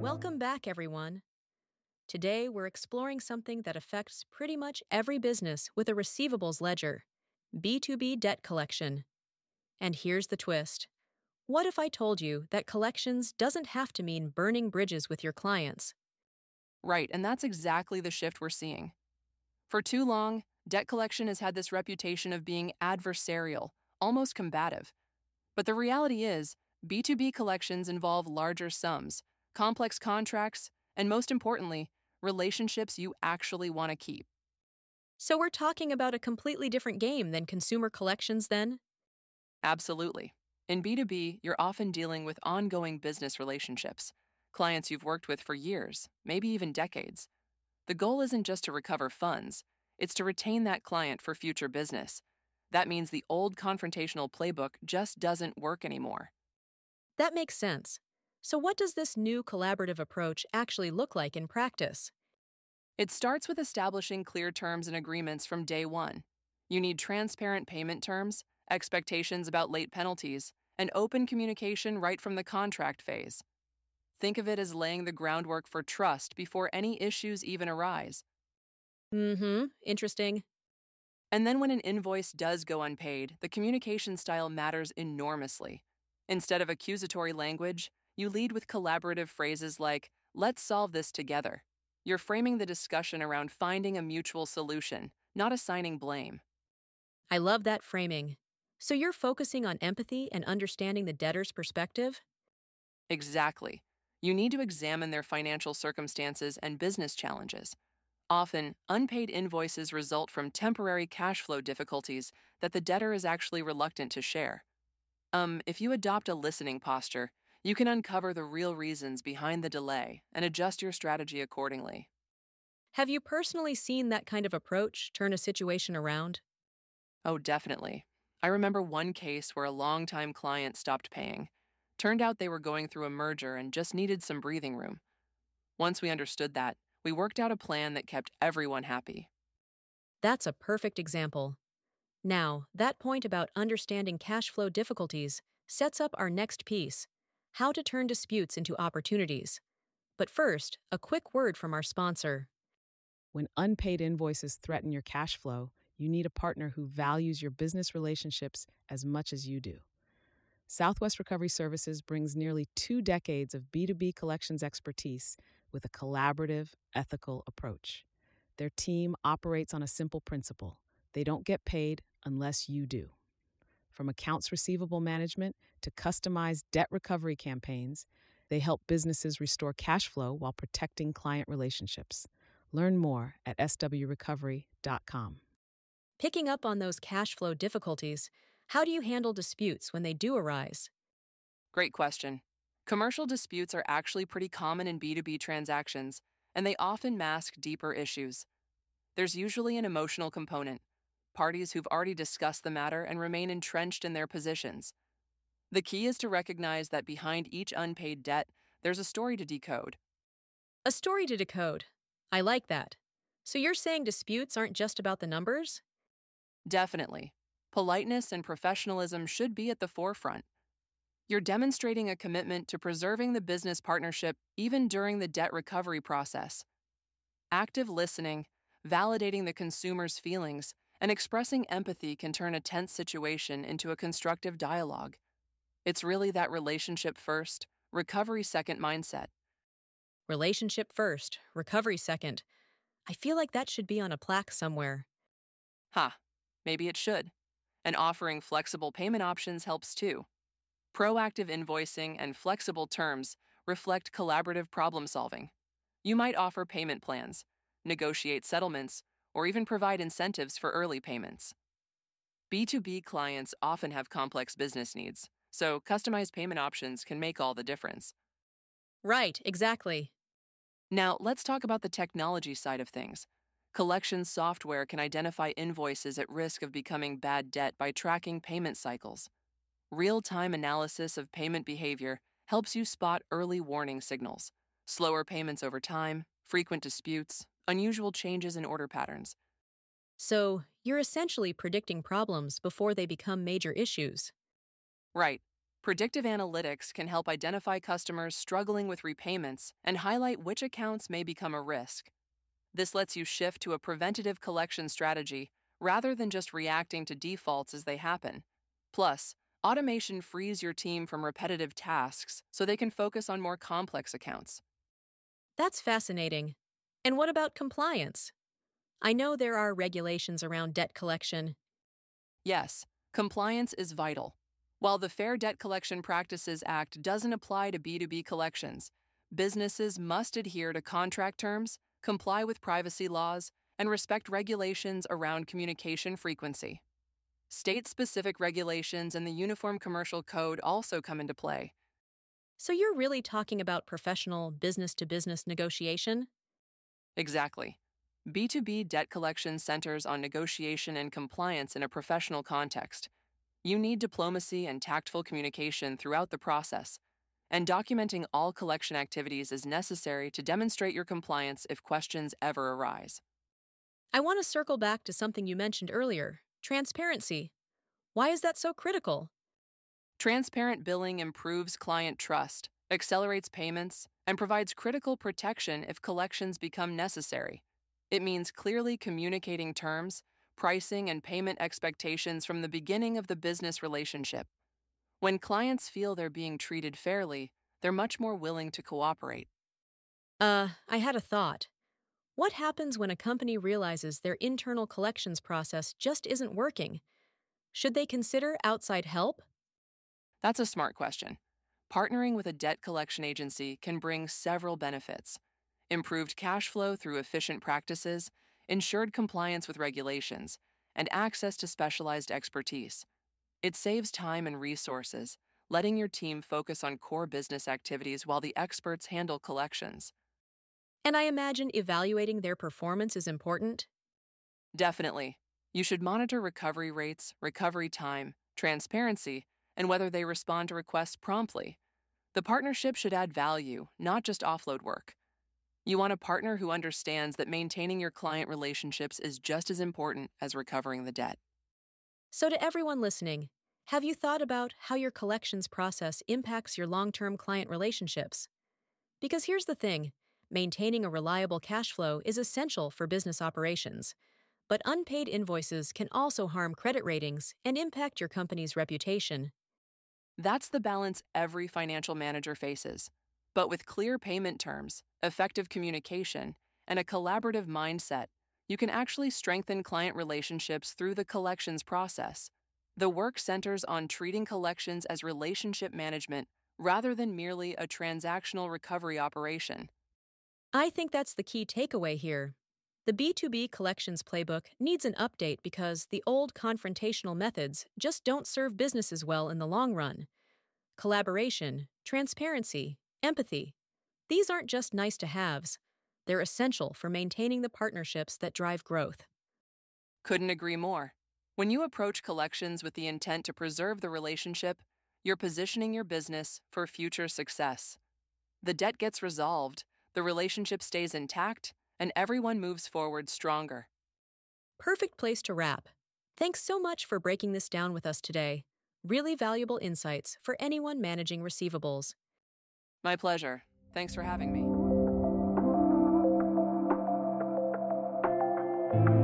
Welcome back, everyone. Today, we're exploring something that affects pretty much every business with a receivables ledger: B2B debt collection. And here's the twist. What if I told you that collections doesn't have to mean burning bridges with your clients? Right, and that's exactly the shift we're seeing. For too long, debt collection has had this reputation of being adversarial, almost combative. But the reality is, B2B collections involve larger sums, complex contracts, and most importantly, relationships you actually want to keep. So, we're talking about a completely different game than consumer collections, then? Absolutely. In B2B, you're often dealing with ongoing business relationships, clients you've worked with for years, maybe even decades. The goal isn't just to recover funds, it's to retain that client for future business. That means the old confrontational playbook just doesn't work anymore. That makes sense. So, what does this new collaborative approach actually look like in practice? It starts with establishing clear terms and agreements from day one. You need transparent payment terms, expectations about late penalties, and open communication right from the contract phase. Think of it as laying the groundwork for trust before any issues even arise. Interesting. And then when an invoice does go unpaid, the communication style matters enormously. Instead of accusatory language, you lead with collaborative phrases like, "Let's solve this together." You're framing the discussion around finding a mutual solution, not assigning blame. I love that framing. So, you're focusing on empathy and understanding the debtor's perspective? Exactly. You need to examine their financial circumstances and business challenges. Often, unpaid invoices result from temporary cash flow difficulties that the debtor is actually reluctant to share. If you adopt a listening posture, you can uncover the real reasons behind the delay and adjust your strategy accordingly. Have you personally seen that kind of approach turn a situation around? Oh, definitely. I remember one case where a longtime client stopped paying. Turned out they were going through a merger and just needed some breathing room. Once we understood that, we worked out a plan that kept everyone happy. That's a perfect example. Now, that point about understanding cash flow difficulties sets up our next piece: how to turn disputes into opportunities. But first, a quick word from our sponsor. When unpaid invoices threaten your cash flow, you need a partner who values your business relationships as much as you do. Southwest Recovery Services brings nearly 2 decades of B2B collections expertise with a collaborative, ethical approach. Their team operates on a simple principle: they don't get paid unless you do. From accounts receivable management to customized debt recovery campaigns, they help businesses restore cash flow while protecting client relationships. Learn more at swrecovery.com. Picking up on those cash flow difficulties, how do you handle disputes when they do arise? Great question. Commercial disputes are actually pretty common in B2B transactions, and they often mask deeper issues. There's usually an emotional component, parties who've already discussed the matter and remain entrenched in their positions. The key is to recognize that behind each unpaid debt, there's a story to decode. A story to decode. I like that. So, you're saying disputes aren't just about the numbers? Definitely. Politeness and professionalism should be at the forefront. You're demonstrating a commitment to preserving the business partnership even during the debt recovery process. Active listening, validating the consumer's feelings, and expressing empathy can turn a tense situation into a constructive dialogue. It's really that relationship first, recovery second mindset. Relationship first, recovery second. I feel like that should be on a plaque somewhere. Maybe it should. And offering flexible payment options helps too. Proactive invoicing and flexible terms reflect collaborative problem solving. You might offer payment plans, negotiate settlements, or even provide incentives for early payments. B2B clients often have complex business needs, so customized payment options can make all the difference. Right, exactly. Now, let's talk about the technology side of things. Collections software can identify invoices at risk of becoming bad debt by tracking payment cycles. Real-time analysis of payment behavior helps you spot early warning signals: slower payments over time, frequent disputes, unusual changes in order patterns. So, you're essentially predicting problems before they become major issues. Right. Predictive analytics can help identify customers struggling with repayments and highlight which accounts may become a risk. This lets you shift to a preventative collection strategy rather than just reacting to defaults as they happen. Plus, automation frees your team from repetitive tasks so they can focus on more complex accounts. That's fascinating. And what about compliance? I know there are regulations around debt collection. Yes, compliance is vital. While the Fair Debt Collection Practices Act doesn't apply to B2B collections, businesses must adhere to contract terms, comply with privacy laws, and respect regulations around communication frequency. State-specific regulations and the Uniform Commercial Code also come into play. So you're really talking about professional business-to-business negotiation? Exactly. B2B debt collection centers on negotiation and compliance in a professional context. You need diplomacy and tactful communication throughout the process, and documenting all collection activities is necessary to demonstrate your compliance if questions ever arise. I want to circle back to something you mentioned earlier, transparency. Why is that so critical? Transparent billing improves client trust, accelerates payments, and provides critical protection if collections become necessary. It means clearly communicating terms, pricing, and payment expectations from the beginning of the business relationship. When clients feel they're being treated fairly, they're much more willing to cooperate. I had a thought. What happens when a company realizes their internal collections process just isn't working? Should they consider outside help? That's a smart question. Partnering with a debt collection agency can bring several benefits: improved cash flow through efficient practices, ensured compliance with regulations, and access to specialized expertise. It saves time and resources, letting your team focus on core business activities while the experts handle collections. And I imagine evaluating their performance is important. Definitely. You should monitor recovery rates, recovery time, transparency, and whether they respond to requests promptly. The partnership should add value, not just offload work. You want a partner who understands that maintaining your client relationships is just as important as recovering the debt. So, to everyone listening, have you thought about how your collections process impacts your long-term client relationships? Because here's the thing, maintaining a reliable cash flow is essential for business operations. But unpaid invoices can also harm credit ratings and impact your company's reputation. That's the balance every financial manager faces. But with clear payment terms, effective communication, and a collaborative mindset, you can actually strengthen client relationships through the collections process. The work centers on treating collections as relationship management rather than merely a transactional recovery operation. I think that's the key takeaway here. The B2B collections playbook needs an update because the old confrontational methods just don't serve businesses well in the long run. Collaboration, transparency, empathy. These aren't just nice to haves. They're essential for maintaining the partnerships that drive growth. Couldn't agree more. When you approach collections with the intent to preserve the relationship, you're positioning your business for future success. The debt gets resolved, the relationship stays intact, and everyone moves forward stronger. Perfect place to wrap. Thanks so much for breaking this down with us today. Really valuable insights for anyone managing receivables. My pleasure. Thanks for having me.